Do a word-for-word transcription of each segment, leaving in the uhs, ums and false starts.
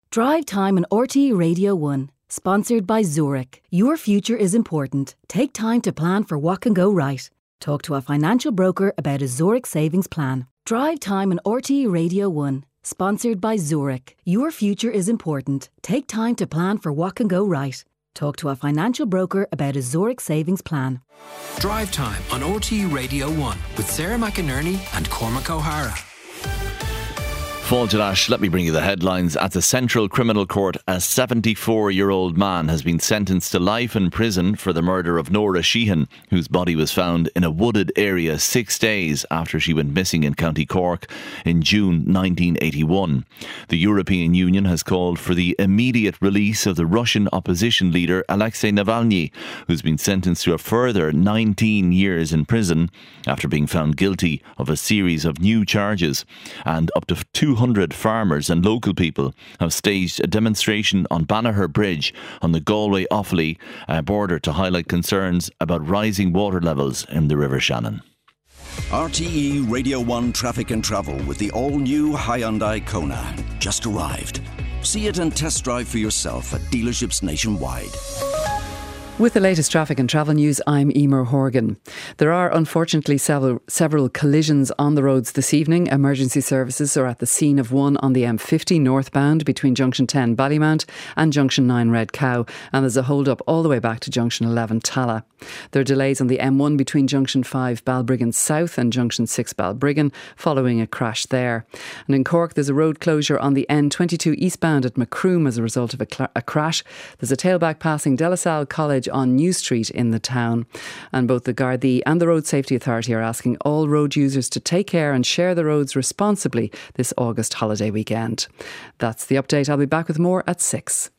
Drive Time on R T E Radio one. Sponsored by Zurich. Your future is important. Take time to plan for what can go right. Talk to a financial broker about a Zurich savings plan. Drive Time on R T E Radio one. Sponsored by Zurich. Your future is important. Take time to plan for what can go right. Talk to a financial broker about a Zurich savings plan. Drive Time on R T E Radio one with Sarah McInerney and Cormac O'Hara. Fáilte, let me bring you the headlines. At the Central Criminal Court, a seventy-four-yeur-old man has been sentenced to life in prison for the murder of Nora Sheehan, whose body was found in a wooded area six days after she went missing in County Cork in June nineteen eighty-one. The European Union has called for the immediate release of the Russian opposition leader Alexei Navalny, who's been sentenced to a further nineteen years in prison after being found guilty of a series of new charges. And up to two hundred farmers and local people have staged a demonstration on Banagher Bridge on the Galway-Offaly uh, border to highlight concerns about rising water levels in the River Shannon. R T E Radio one Traffic and Travel with the all-new Hyundai Kona. Just arrived. See it and test drive for yourself at dealerships nationwide. With the latest traffic and travel news, I'm Emer Horgan. There are unfortunately several, several collisions on the roads this evening. Emergency services are at the scene of one on the M fifty northbound between Junction ten Ballymount and Junction nine Red Cow, and there's a hold-up all the way back to Junction eleven Talla. There are delays on the M one between Junction five Balbriggan South and Junction six Balbriggan following a crash there. And in Cork, there's a road closure on the N twenty-two eastbound at Macroom as a result of a, cl- a crash. There's a tailback passing De La Salle College on New Street in the town. And both the Gardaí and the Road Safety Authority are asking all road users to take care and share the roads responsibly this August holiday weekend. That's the update. I'll be back with more at six.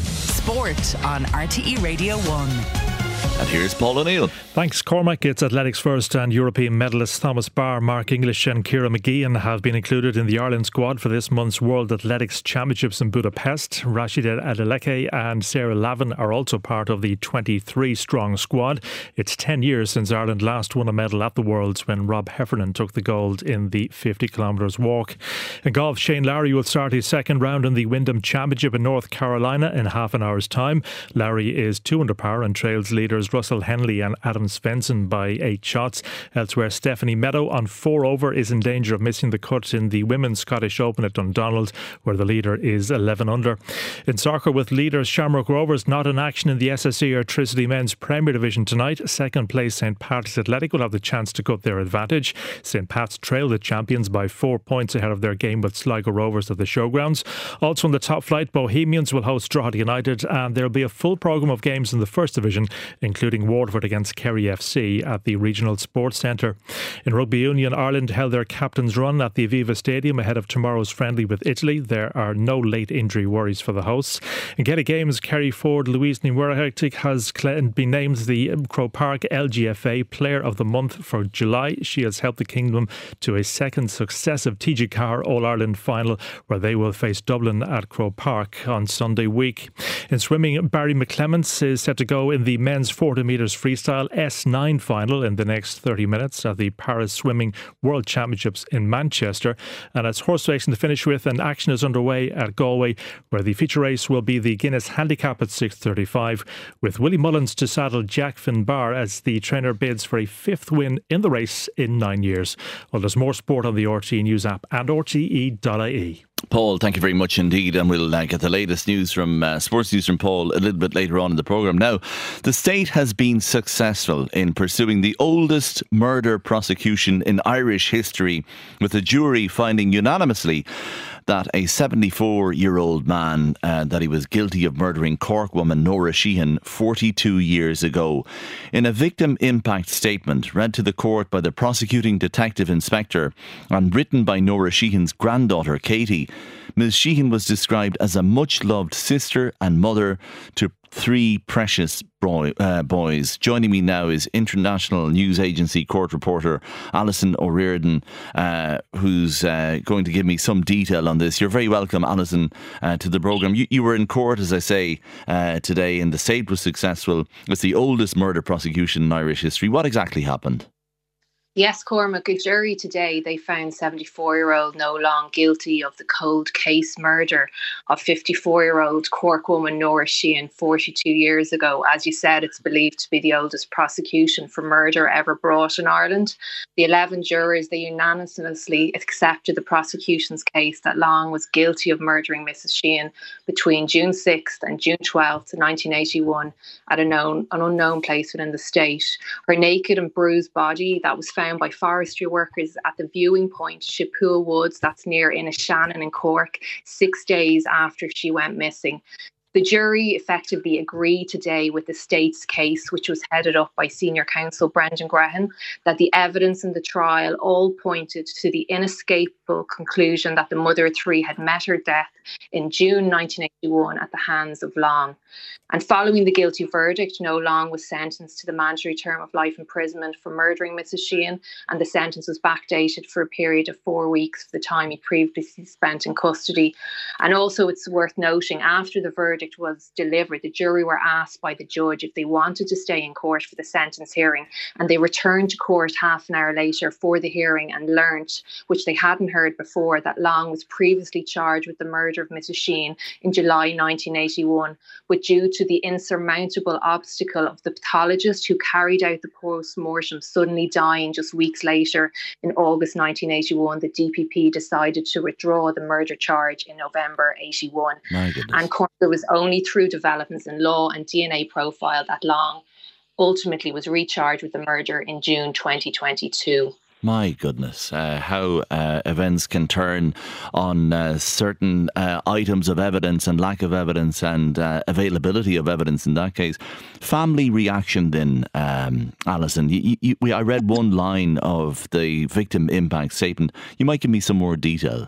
Sport on R T E Radio one. And here's Paul O'Neill. Thanks, Cormac. It's athletics first, and European medalists Thomas Barr, Mark English and Ciara McGeehan have been included in the Ireland squad for this month's World Athletics Championships in Budapest. Rashida Adeleke and Sarah Lavin are also part of the twenty-three strong squad. It's ten years since Ireland last won a medal at the Worlds when Rob Heffernan took the gold in the fifty kilometres walk. In golf, Shane Lowry will start his second round in the Wyndham Championship in North Carolina in half an hour's time. Lowry is two under par and trails leaders Russell Henley and Adam Svensson by eight shots. Elsewhere, Stephanie Meadow on four over is in danger of missing the cut in the Women's Scottish Open at Dundonald, where the leader is eleven under. In soccer, with leaders Shamrock Rovers not in action in the S S E Electricity Men's Premier Division tonight, second place St Pat's Athletic will have the chance to cut their advantage. St Pat's trail the champions by four points ahead of their game with Sligo Rovers at the Showgrounds. Also in the top flight, Bohemians will host Drogheda United, and there will be a full programme of games in the First Division, including Waterford against Kerry F C at the Regional Sports Centre. In Rugby Union, Ireland held their captain's run at the Aviva Stadium ahead of tomorrow's friendly with Italy. There are no late injury worries for the hosts. In Gaelic Games, Kerry Ford Louise Nimwerhectic has been named the Crow Park L G F A Player of the Month for July. She has helped the Kingdom to a second successive T G C A R All-Ireland final, where they will face Dublin at Crow Park on Sunday week. In swimming, Barry McClements is set to go in the men's forty metres freestyle S nine final in the next thirty minutes at the Paris Swimming World Championships in Manchester. And it's horse racing to finish with, and action is underway at Galway, where the feature race will be the Guinness Handicap at six thirty-five, with Willie Mullins to saddle Jack Finbar as the trainer bids for a fifth win in the race in nine years. Well, there's more sport on the R T E News app and R T E dot I E. Paul, thank you very much indeed, and we'll uh, get the latest news from uh, sports news from Paul a little bit later on in the programme. Now, the state has been successful in pursuing the oldest murder prosecution in Irish history, with the jury finding unanimously that a seventy-four-year-old man, uh, that he was guilty of murdering Cork woman Nora Sheehan forty-two years ago. In a victim impact statement read to the court by the prosecuting detective inspector and written by Nora Sheehan's granddaughter Katie, Miz Sheehan was described as a much-loved sister and mother to three precious boy, uh, boys. Joining me now is international news agency court reporter Alison O'Riordan, uh, who's uh, going to give me some detail on this. You're very welcome, Alison, uh, to the programme. You, you were in court, as I say, uh, today, and the state was successful. It's the oldest murder prosecution in Irish history. What exactly happened? Yes, Cormac, a jury today, they found seventy-four-year-old Noel Long guilty of the cold case murder of fifty-four-year-old Cork woman Nora Sheehan forty-two years ago. As you said, it's believed to be the oldest prosecution for murder ever brought in Ireland. The eleven jurors, they unanimously accepted the prosecution's case that Long was guilty of murdering Missus Sheehan between June sixth and June twelfth, nineteen eighty-one at a known, an unknown place within the state. Her naked and bruised body that was found by forestry workers at the viewing point, Shippool Woods, that's near Inishannon in Cork, six days after she went missing. The jury effectively agreed today with the state's case, which was headed up by senior counsel Brendan Graham, that the evidence in the trial all pointed to the inescapable conclusion that the mother of three had met her death in June nineteen eighty-one at the hands of Long. And following the guilty verdict, Noel Long was sentenced to the mandatory term of life imprisonment for murdering Missus Sheehan, and the sentence was backdated for a period of four weeks for the time he previously spent in custody. And also, it's worth noting, after the verdict was delivered, the jury were asked by the judge if they wanted to stay in court for the sentence hearing, and they returned to court half an hour later for the hearing and learnt, which they hadn't heard before, that Long was previously charged with the murder of Missus Sheehan in July nineteen eighty-one, but due to the insurmountable obstacle of the pathologist who carried out the post-mortem suddenly dying just weeks later in August nineteen eighty-one, the D P P decided to withdraw the murder charge in November eighty-one. And it was only through developments in law and D N A profile that Long ultimately was recharged with the murder in June twenty twenty-two. My goodness, uh, how uh, events can turn on uh, certain uh, items of evidence and lack of evidence and uh, availability of evidence in that case. Family reaction then, um, Alison. You, you, we, I read one line of the victim impact statement. You might give me some more detail.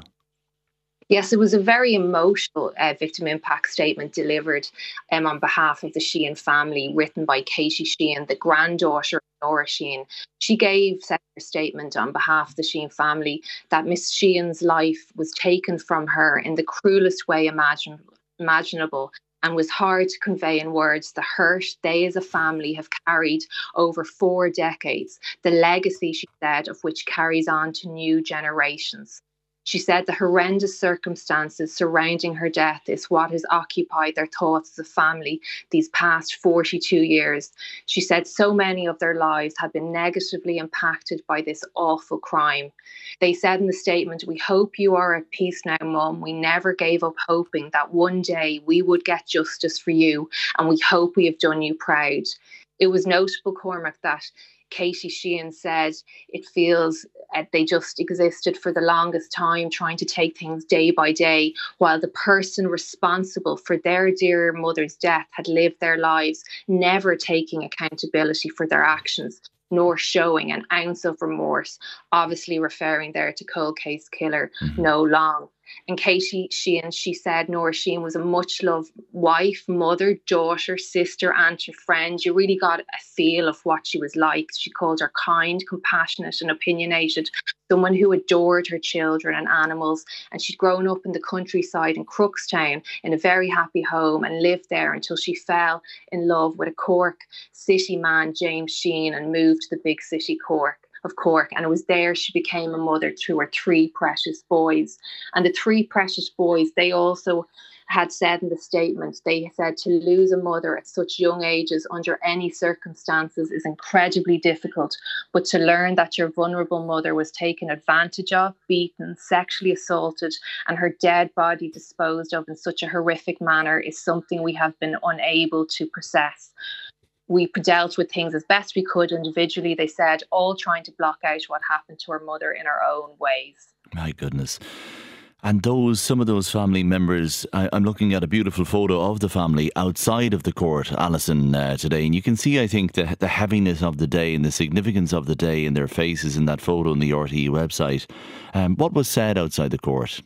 Yes, it was a very emotional uh, victim impact statement delivered um, on behalf of the Sheehan family, written by Katie Sheehan, the granddaughter of Nora Sheehan. She gave a statement on behalf of the Sheehan family that Miss Sheehan's life was taken from her in the cruelest way imagine, imaginable and was hard to convey in words. The hurt they as a family have carried over four decades, the legacy, she said, of which carries on to new generations. She said the horrendous circumstances surrounding her death is what has occupied their thoughts as a family these past forty-two years. She said so many of their lives had been negatively impacted by this awful crime. They said in the statement, "We hope you are at peace now, Mum. We never gave up hoping that one day we would get justice for you, and we hope we have done you proud." It was notable, Cormac, that Katie Sheehan said it feels uh, they just existed for the longest time, trying to take things day by day, while the person responsible for their dear mother's death had lived their lives, never taking accountability for their actions, nor showing an ounce of remorse, obviously referring there to cold case killer mm-hmm. Noel Long. And Katie Sheehan, she said Nora Sheehan was a much-loved wife, mother, daughter, sister, aunt, and friend. You really got a feel of what she was like. She called her kind, compassionate and opinionated, someone who adored her children and animals. And she'd grown up in the countryside in Crookstown in a very happy home and lived there until she fell in love with a Cork city man, James Sheehan, and moved to the big city Cork. of Cork, and it was there she became a mother to her three precious boys. And the three precious boys, they also had said in the statement, they said to lose a mother at such young ages under any circumstances is incredibly difficult, but to learn that your vulnerable mother was taken advantage of, beaten, sexually assaulted, and her dead body disposed of in such a horrific manner is something we have been unable to process. We dealt with things as best we could individually, they said, all trying to block out what happened to her mother in our own ways. My goodness. And those, some of those family members, I, I'm looking at a beautiful photo of the family outside of the court, Alison, uh, today. And you can see, I think, the, the heaviness of the day and the significance of the day in their faces in that photo on the R T E website. Um, what was said outside the court?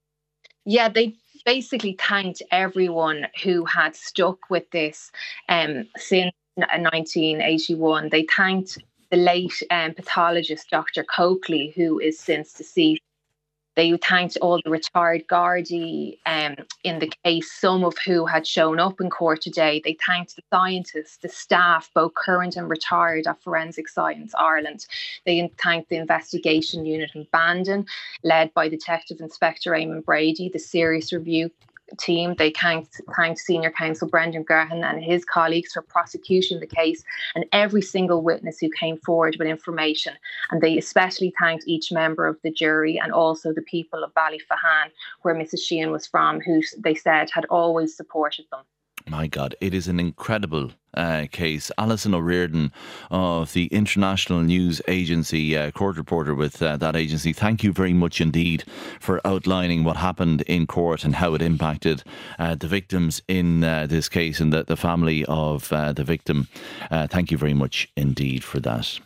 Yeah, they basically thanked everyone who had stuck with this um, since nineteen eighty-one. They thanked the late um, pathologist, Doctor Coakley, who is since deceased. They thanked all the retired Gardaí um, in the case, some of who had shown up in court today. They thanked the scientists, the staff, both current and retired at Forensic Science Ireland. They thanked the investigation unit in Bandon, led by Detective Inspector Eamon Brady, the serious review team. They thanked, thanked Senior Counsel Brendan Gerhan and his colleagues for prosecuting the case, and every single witness who came forward with information. And they especially thanked each member of the jury and also the people of Ballyfahan, where Missus Sheehan was from, who they said had always supported them. My God, it is an incredible uh, case. Alison O'Riordan of the International News Agency, uh, court reporter with uh, that agency, thank you very much indeed for outlining what happened in court and how it impacted uh, the victims in uh, this case and the, the family of uh, the victim. Uh, thank you very much indeed for that.